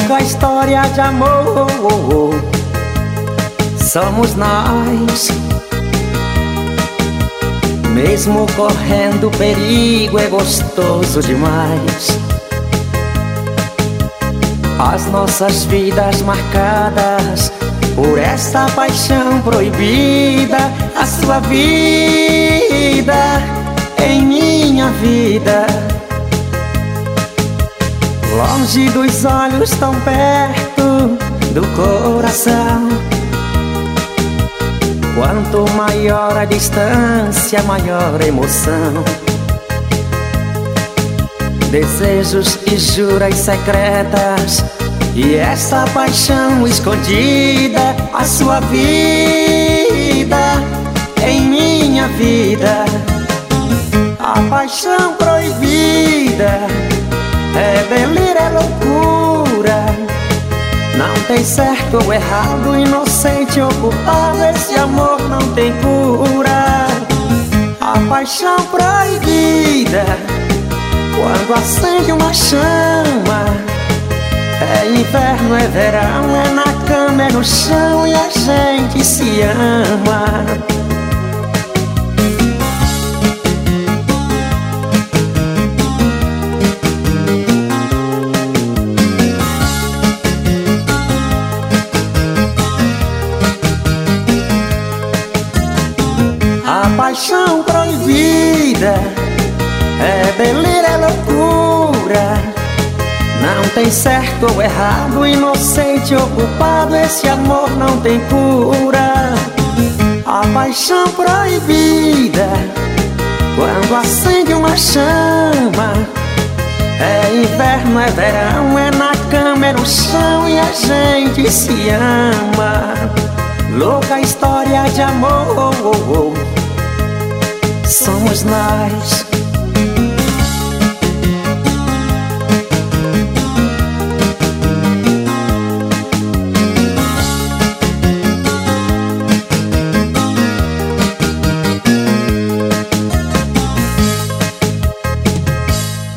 louca história de amor. Somos nós. Mesmo correndo perigo, é gostoso demais. As nossas vidas marcadas por esta paixão proibida. A sua vida em minha vida, longe dos olhos, tão perto do coração. Quanto maior a distância, maior a emoção. Desejos e juras secretas, e essa paixão escondida. A sua vida em minha vida, a paixão proibida. É delírio, é loucura, não tem certo ou errado, inocente ou culpado. Esse amor não tem cura. A paixão proibida, quando acende uma chama. É inverno, é verão, é na cama, é no chão, e a gente se ama. A paixão proibida, é delírio, é loucura, não tem certo ou errado, inocente ou culpado. Esse amor não tem cura. A paixão proibida, quando acende uma chama. É inverno, é verão, é na cama, é no chão, e a gente se ama. Louca história de amor, somos nós.